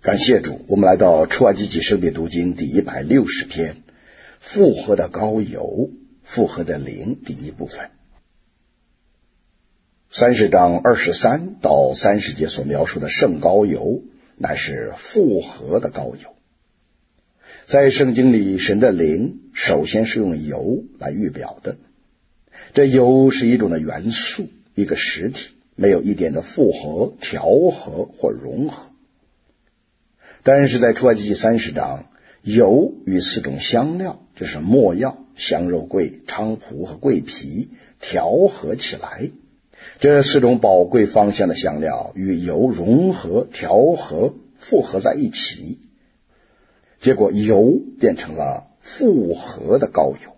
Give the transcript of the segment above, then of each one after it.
感谢主，我们来到出埃及记生命读经第160篇，复活的膏油，复活的灵第一部分。30章23到30节所描述的圣膏油，乃是复活的膏油。在圣经里，神的灵首先是用油来预表的。这油是一种的元素，一个实体，没有一点的复合、调和或融合。但是在出埃及记30章，油与4种香料，就是没药、香肉桂、菖蒲和桂皮调和起来。这4种宝贵芳香的香料与油融合、调和、复合在一起，结果油变成了复活的膏油。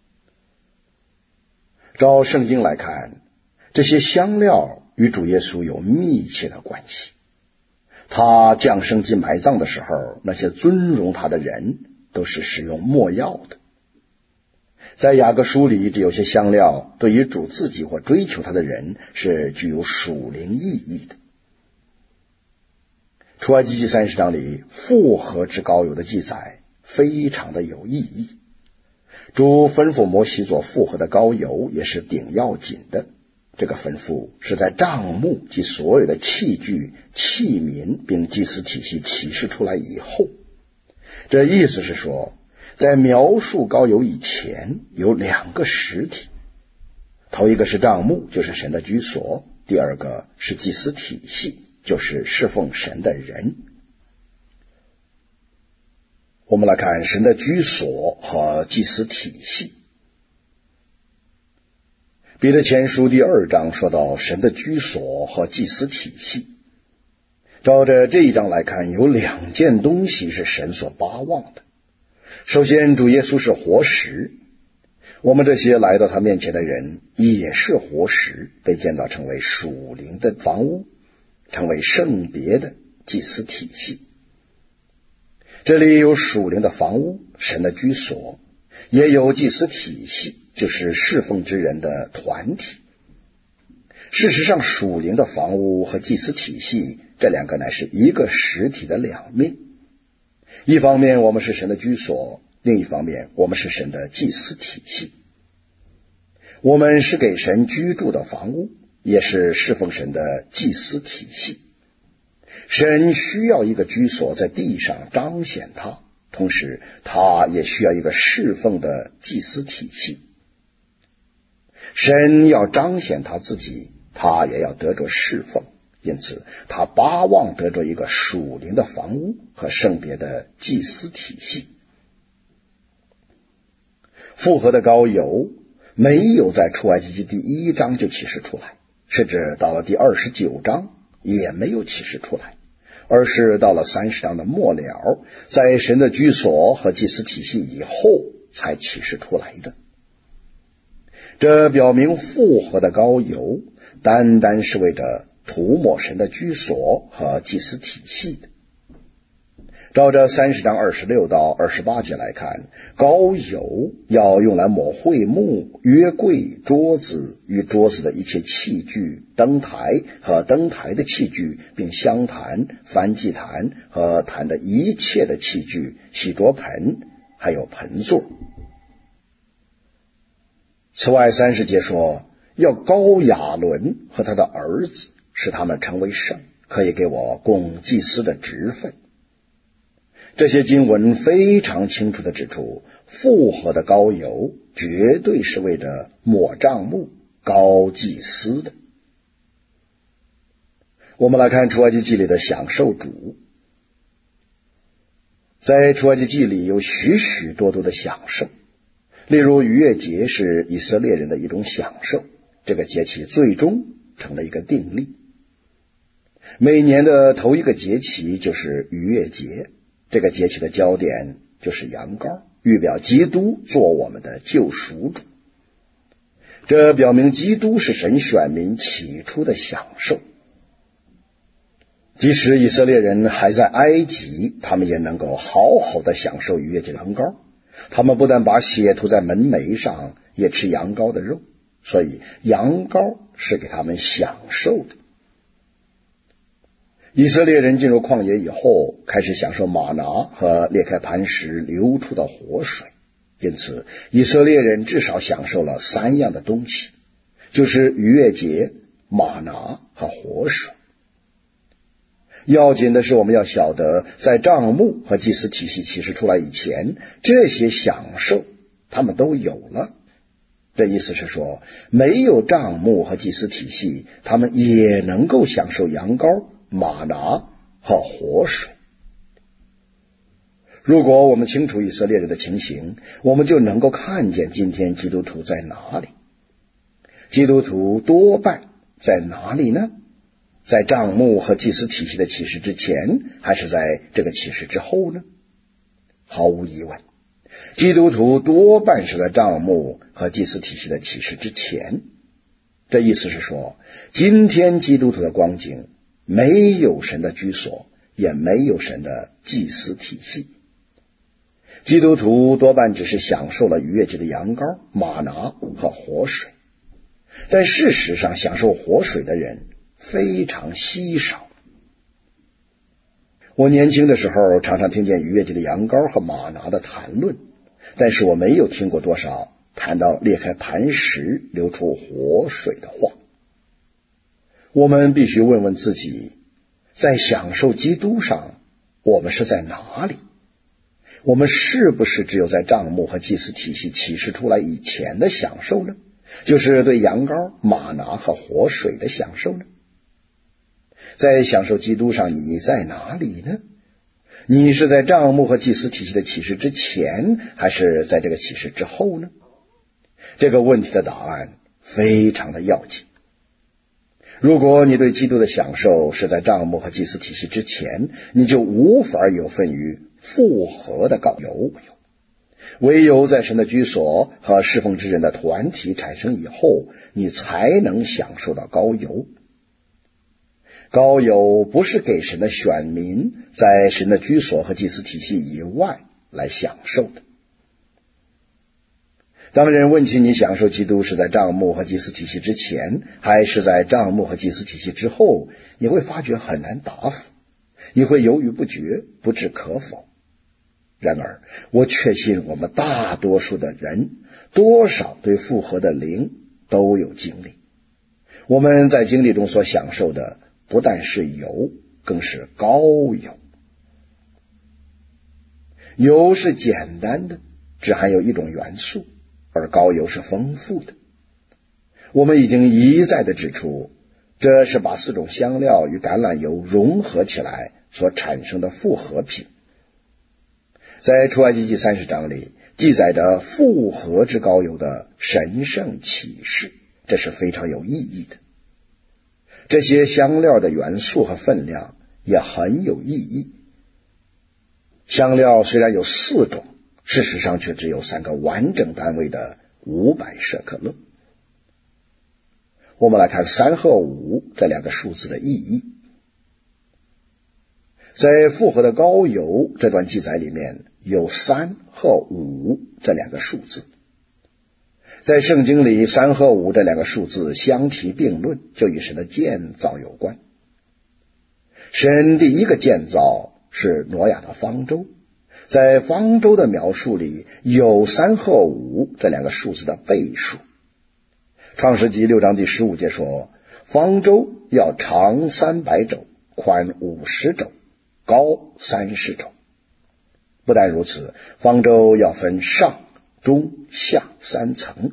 照圣经来看，这些香料与主耶稣有密切的关系。他降生及埋葬的时候，那些尊荣他的人都是使用没药的。在雅各书里，这有些香料对于主自己或追求他的人是具有属灵意义的。出埃及记30章里复活之膏油的记载非常的有意义。主吩咐摩西做复活的膏油也是顶要紧的。这个吩咐是在帐幕及所有的器具、器皿并祭司体系启示出来以后。这意思是说，在描述膏油以前有2个实体，头一个是帐幕，就是神的居所；第二个是祭司体系，就是侍奉神的人。我们来看神的居所和祭司体系。彼得前书第2章说到神的居所和祭司体系。照着这一章来看，有2件东西是神所巴望的。首先，主耶稣是活石，我们这些来到他面前的人也是活石，被建造成为属灵的房屋，成为圣别的祭司体系。这里有属灵的房屋，神的居所，也有祭司体系，就是侍奉之人的团体。事实上，属灵的房屋和祭司体系，这2个乃是一个实体的2面。一方面我们是神的居所，另一方面我们是神的祭司体系。我们是给神居住的房屋，也是侍奉神的祭司体系。神需要一个居所在地上彰显他，同时他也需要一个侍奉的祭司体系。神要彰显他自己，他也要得着侍奉，因此他巴望得着一个属灵的房屋和圣别的祭司体系。复活的膏油没有在出埃及记第1章就启示出来，甚至到了第29章也没有启示出来，而是到了30章的末了，在神的居所和祭司体系以后才启示出来的。这表明复活的膏油单单是为着涂抹神的居所和祭司体系的。照着30章26到28节来看，膏油要用来抹会幕、约柜、桌子与桌子的一切器具、灯台和灯台的器具，并香坛、燔祭坛和坛的一切的器具、洗濯盆，还有盆座。此外30节说，要膏亚伦和他的儿子，使他们成为圣，可以给我供祭司的职分。这些经文非常清楚地指出，复活的膏油绝对是为着抹帐幕、膏祭司的。我们来看出埃及记里的享受主。在出埃及记里有许许多多的享受，例如逾越节是以色列人的一种享受，这个节期最终成了一个定例。每年的头一个节期就是逾越节，这个节期的焦点就是羊羔，预表基督做我们的救赎主。这表明基督是神选民起初的享受。即使以色列人还在埃及，他们也能够好好的享受逾越节的羊羔。他们不但把血涂在门楣上，也吃羊羔的肉，所以羊羔是给他们享受的。 以色列人进入旷野以后，开始享受玛拿和裂开磐石流出的活水，因此以色列人至少享受了3样的东西，就是逾越节、玛拿和活水。要紧的是，我们要晓得，在帐幕和祭司体系启示出来以前，这些享受他们都有了。这意思是说，没有帐幕和祭司体系，他们也能够享受羊羔、玛拿和活水。如果我们清楚以色列人的情形，我们就能够看见今天基督徒在哪里。基督徒多半在哪里呢？在帐幕和祭司体系的启示之前，还是在这个启示之后呢？毫无疑问，基督徒多半是在帐幕和祭司体系的启示之前。这意思是说，今天基督徒的光景没有神的居所，也没有神的祭司体系。基督徒多半只是享受了逾越节的羊羔、玛拿和活水，但事实上享受活水的人非常稀少。我年轻的时候常常听见逾越节的羊羔和玛拿的谈论，但是我没有听过多少谈到裂开磐石流出活水的话。我们必须问问自己，在享受基督上，我们是在哪里？我们是不是只有在帐幕和祭司体系启示出来以前的享受呢？就是对羊羔、玛拿和活水的享受呢？在享受基督上，你在哪里呢？你是在帐幕和祭司体系的启示之前，还是在这个启示之后呢？这个问题的答案非常的要紧。如果你对基督的享受是在帐幕和祭司体系之前，你就无法有份于复合的膏油。唯有在神的居所和侍奉之人的团体产生以后，你才能享受到膏油。膏油不是给神的选民在神的居所和祭司体系以外来享受的。当人问起你享受基督是在帐幕和祭司体系之前，还是在帐幕和祭司体系之后，你会发觉很难答复，你会犹豫不决，不置可否。然而，我确信我们大多数的人，多少对复活的灵都有经历。我们在经历中所享受的，不但是油，更是膏油。油是简单的，只含有一种元素，而膏油是丰富的。我们已经一再地指出，这是把4种香料与橄榄油融合起来所产生的复合品。在出埃及记30章里记载着复合之膏油的神圣启示，这是非常有意义的。这些香料的元素和分量也很有意义。香料虽然有4种，事实上却只有3个完整单位的500舍克勒。我们来看3和5这2个数字的意义。在复合的膏油这段记载里面，有3和5这2个数字。在圣经里，3和5这2个数字相提并论，就与神的建造有关。神第一个建造是挪亚的方舟，在方舟的描述里有3和5这2个数字的倍数。创世纪6章第15节说，方舟要长300肘，宽50肘，高30肘。不但如此，方舟要分上、中、下3层。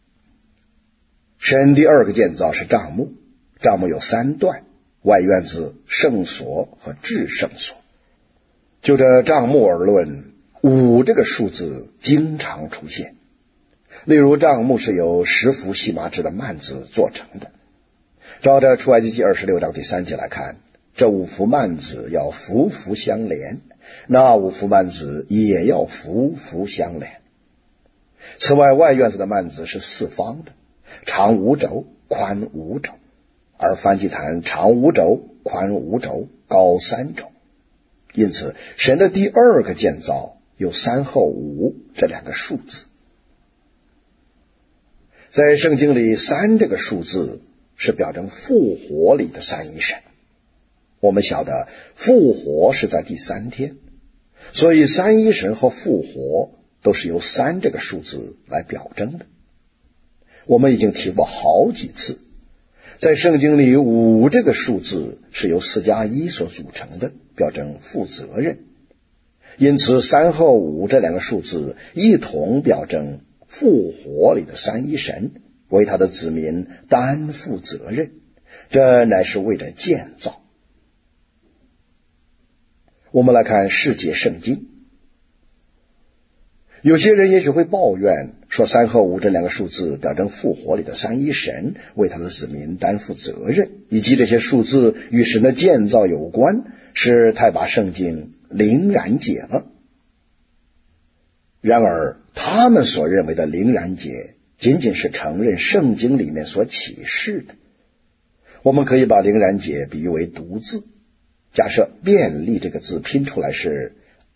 神第2个建造是帐幕，帐幕有3段，外院子、圣所和至圣所。就这帐幕而论，5这个数字经常出现。例如，帐幕是由10幅细麻织的幔子做成的。照着出埃及记26章第3节来看，这5幅幔子要幅幅相连，那5幅幔子也要幅幅相连。此外，外院子的幔子是4方的，长5肘，宽5肘，而燔祭坛长5肘，宽5肘，高3肘。因此，神的第2个建造有3和5这2个数字。在圣经里，3这个数字是表征复活里的3一神。 我们晓得复活是在第3天，所以三一神和复活都是由3这个数字来表征的。我们已经提过好几次，在圣经里5这个数字是由4加1所组成的，表征负责任。因此3和5这2个数字一同表征复活里的三一神为他的子民担负责任，这乃是为了建造。我们来看世界圣经。有些人也许会抱怨说3和5这2个数字表征复活里的三一神为他的子民担负责任，以及这些数字与神的建造有关，是太把圣经灵然解了。然而他们所认为的灵然解仅仅是承认圣经里面所启示的。我们可以把灵然解比喻为读字，假设便利这个字拼出来是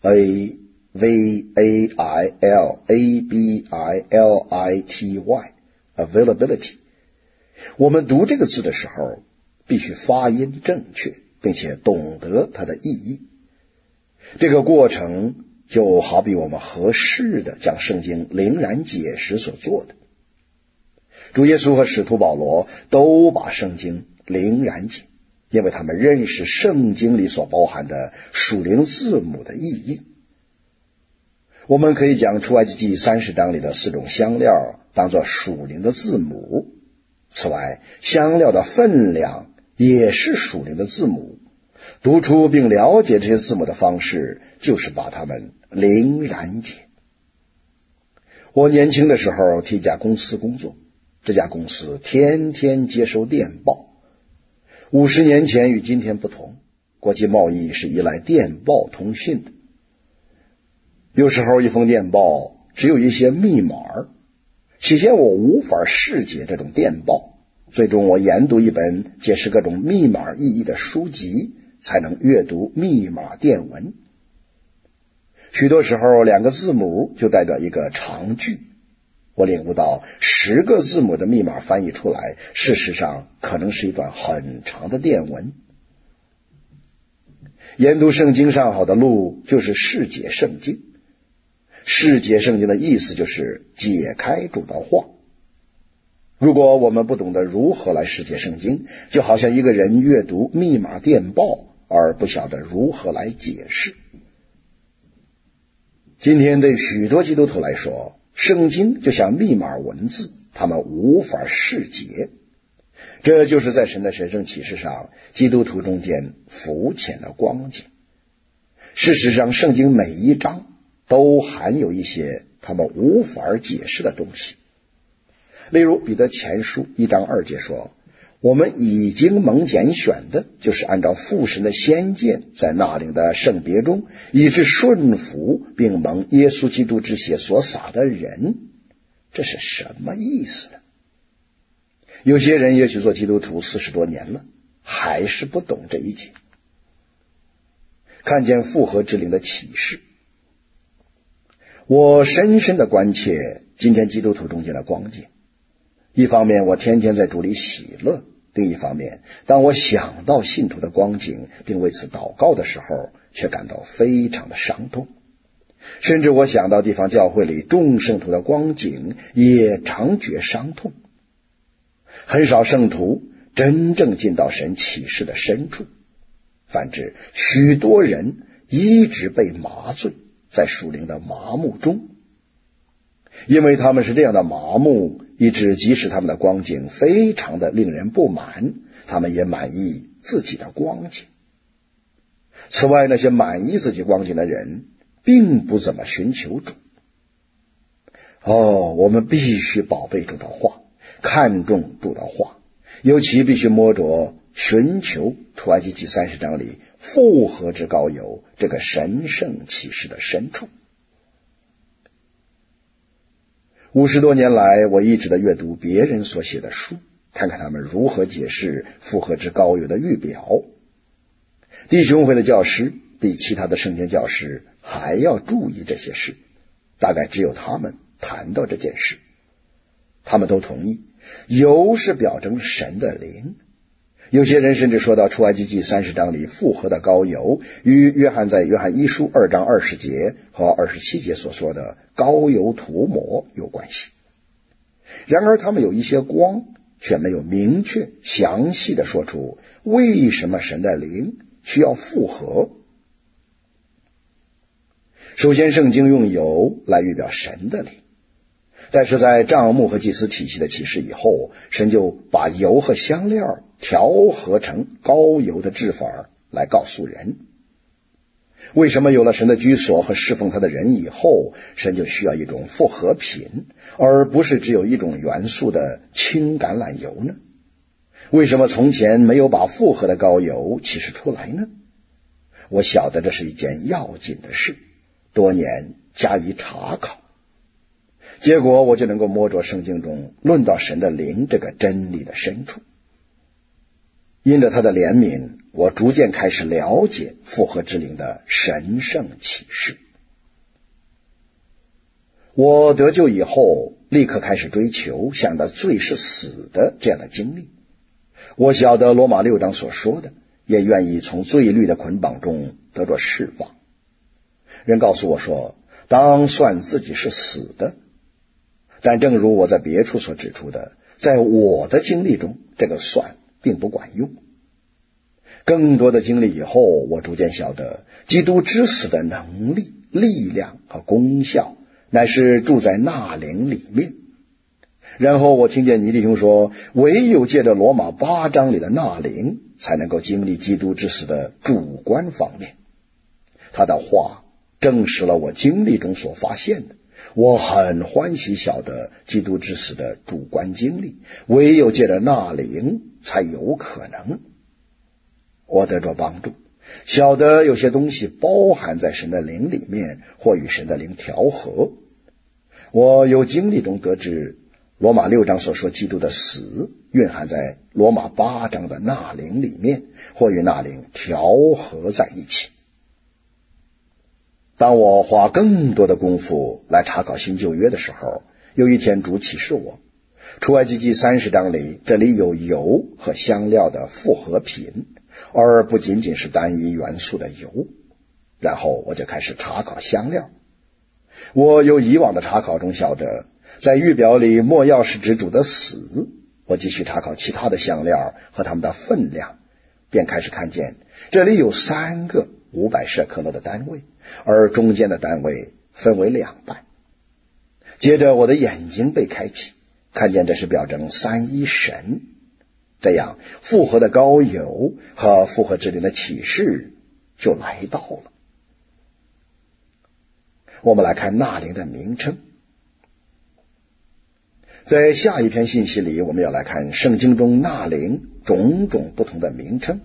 availability availability， 我们读这个字的时候必须发音正确，并且懂得它的意义。这个过程就好比我们合适的将圣经灵然解时所做的。主耶稣和使徒保罗都把圣经灵然解，因为他们认识圣经里所包含的属灵字母的意义。我们可以将出埃及记30章里的4种香料当作属灵的字母，此外香料的分量也是属灵的字母。读出并了解这些字母的方式就是把它们灵然解。我年轻的时候替一家公司工作，这家公司天天接收电报。50年前与今天不同，国际贸易是依赖电报通讯的。有时候一封电报只有一些密码，起先我无法识解这种电报，最终我研读一本解释各种密码意义的书籍，才能阅读密码电文。许多时候2个字母就代表一个长句，我领悟到10个字母的密码翻译出来，事实上可能是一段很长的电文。研读圣经上好的路就是释解圣经。释解圣经的意思就是解开主道话。如果我们不懂得如何来释解圣经，就好像一个人阅读密码电报而不晓得如何来解释。今天对许多基督徒来说，圣经就像密码文字，他们无法释解。这就是在神的神圣启示上，基督徒中间浮浅的光景。事实上，圣经每一章都含有一些他们无法解释的东西。例如彼得前书1章2节说，我们已经蒙拣选的，就是按照父神的先见，在那灵的圣别中，以致顺服并蒙耶稣基督之血所洒的人。这是什么意思呢？有些人也许做基督徒40多年了，还是不懂这一节。看见复活之灵的启示，我深深的关切今天基督徒中间的光景。一方面我天天在主里喜乐，另一方面当我想到信徒的光景并为此祷告的时候，却感到非常的伤痛。甚至我想到地方教会里众圣徒的光景，也常觉伤痛。很少圣徒真正进到神启示的深处，反之许多人一直被麻醉在属灵的麻木中。因为他们是这样的麻木，以致即使他们的光景非常的令人不满，他们也满意自己的光景。此外，那些满意自己光景的人并不怎么寻求主。我们必须宝贝主的话，看重主的话，尤其必须摸着寻求出埃及记30章里复活之膏油这个神圣启示的深处。50多年来，我一直在阅读别人所写的书，看看他们如何解释复活之膏油的预表。弟兄会的教师比其他的圣经教师还要注意这些事，大概只有他们谈到这件事。他们都同意，油是表征神的灵， 有些人甚至说到出埃及记30章里复活的膏油与约翰在约翰一书2章20节和27节所说的膏油涂抹有关系。然而他们有一些光，却没有明确详细的说出为什么神的灵需要复活。首先，圣经用油来预表神的灵，但是在帐幕和祭司体系的启示以后，神就把油和香料调和成膏油的制法来告诉人。为什么有了神的居所和侍奉他的人以后，神就需要一种复合品，而不是只有一种元素的轻橄榄油呢？为什么从前没有把复合的膏油启示出来呢？我晓得这是一件要紧的事，多年加以查考，结果我就能够摸着圣经中论到神的灵这个真理的深处。因着他的怜悯，我逐渐开始了解复活之灵的神圣启示。我得救以后，立刻开始追求想着罪是死的这样的经历。我晓得罗马6章所说的，也愿意从罪律的捆绑中得着释放。人告诉我说，当算自己是死的，但正如我在别处所指出的，在我的经历中，这个算并不管用。更多的经历以后，我逐渐晓得基督之死的能力、力量和功效乃是住在那灵里面。然后我听见尼弟兄说，唯有借着罗马8章里的那灵，才能够经历基督之死的主观方面。他的话证实了我经历中所发现的，我很欢喜晓得基督之死的主观经历，唯有借着那灵才有可能。我得着帮助，晓得有些东西包含在神的灵里面，或与神的灵调和。我由经历中得知，罗马6章所说基督的死蕴含在罗马8章的那灵里面，或与那灵调和在一起。当我花更多的功夫来查考新旧约的时候，有一天主启示我，出埃及记30章里，这里有油和香料的复合品，而不仅仅是单一元素的油。然后我就开始查考香料。我由以往的查考中晓得，在预表里没药是指主的死。我继续查考其他的香料和它们的分量，便开始看见这里有3个500舍克勒的单位，而中间的单位分为2半。接着我的眼睛被开启，看见这是表征三一神。这样复活的膏油和复活之灵的启示就来到了。我们来看那灵的名称。在下一篇信息里，我们要来看圣经中那灵种种不同的名称。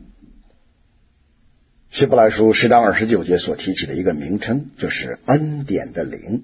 希伯来书10章29节所提起的一个名称就是恩典的灵。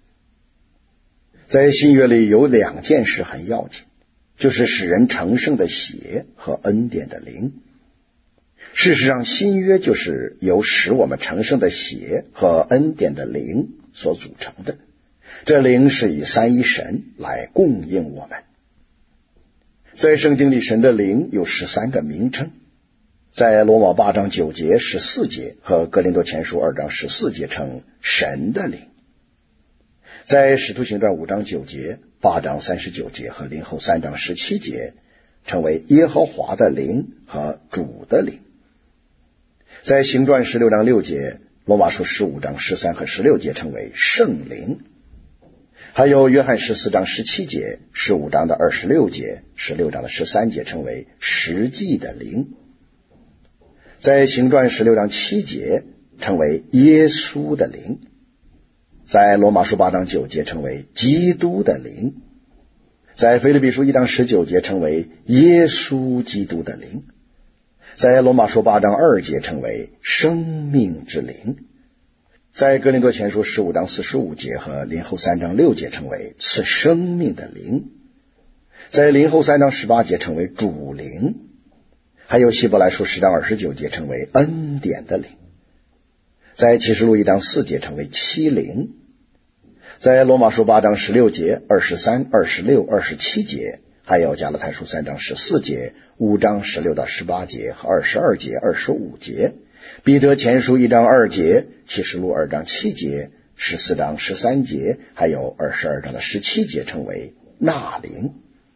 在新约里有2件事很要紧，就是使人成圣的血和恩典的灵。事实上，新约就是由使我们成圣的血和恩典的灵所组成的。这灵是以三一神来供应我们。在圣经里，神的灵有13个名称，在罗马8章9节、14节和哥林多前书2章14节称神的灵。在使徒行传5章9节、8章39节和林后3章17节称为耶和华的灵和主的灵。在行传16章6节、罗马书15章13和16节称为圣灵。还有约翰14章17节、15章的26节、16章的13节称为实际的灵。在行传16章7节称为耶稣的灵。在罗马书8章9节称为基督的灵。在腓立比书1章19节称为耶稣基督的灵。在罗马书8章2节称为生命之灵。在哥林多前书15章45节和林后3章6节称为赐生命的灵。在林后3章18节称为主灵。还有希伯来书10章29节称为恩典的灵。在启示录1章4节称为七灵。在罗马书8章16节、23、26、27节还有加拉太书3章14节、5章16到18节和22节、25节，彼得前书1章2节、启示录2章7节、14章13节，还有22章的17节称为纳灵。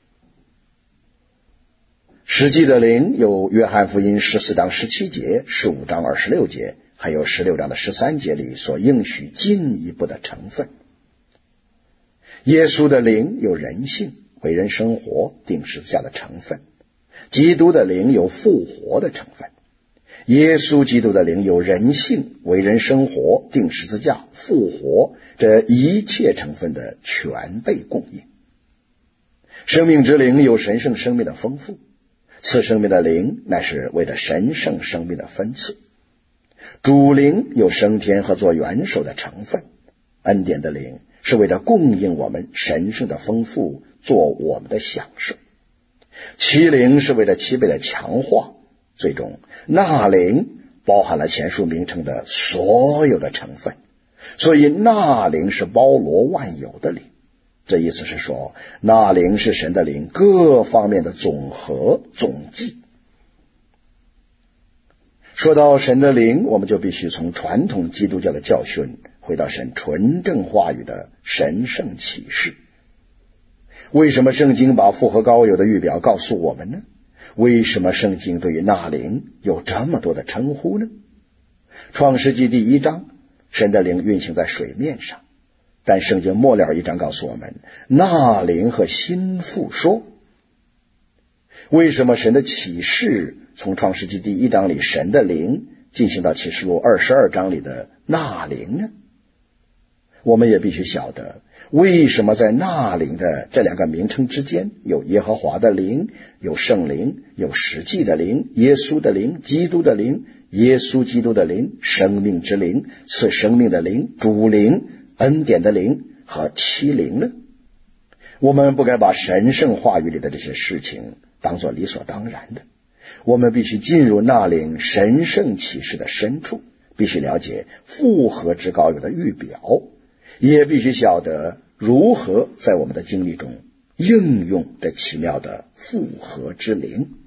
实际的灵有约翰福音14章17节、15章26节，还有16章的13节里所应许进一步的成分。耶稣的灵有人性、为人生活、定十字架的成分，基督的灵有复活的成分。耶稣基督的灵有人性、为人生活、定十字架、复活，这一切成分的全被供应。生命之灵有神圣生命的丰富，赐生命的灵乃是为了神圣生命的分赐。主灵有升天和做元首的成分，恩典的灵是为了供应我们神圣的丰富，做我们的享受。七灵是为了7倍的强化，最终纳灵包含了前述名称的所有的成分，所以纳灵是包罗万有的灵。这意思是说，纳灵是神的灵各方面的总和总计。说到神的灵，我们就必须从传统基督教的教训回到神纯正话语的神圣启示。为什么圣经把复活高友的预表告诉我们呢？为什么圣经对于纳灵有这么多的称呼呢？创世纪第1章，神的灵运行在水面上，但圣经末了1章告诉我们，纳灵和心腹说。为什么神的启示从创世纪第1章里神的灵进行到启示录22章里的纳灵呢？我们也必须晓得，为什么在纳灵的这两个名称之间有耶和华的灵，有圣灵，有实际的灵，耶稣的灵，基督的灵，耶稣基督的灵，生命之灵，赐生命的灵，主灵，恩典的灵和七灵呢？我们不该把神圣话语里的这些事情当作理所当然的，我们必须进入纳灵神圣启示的深处，必须了解复合之高友的预表，也必须晓得如何在我们的经历中应用这奇妙的复合之灵。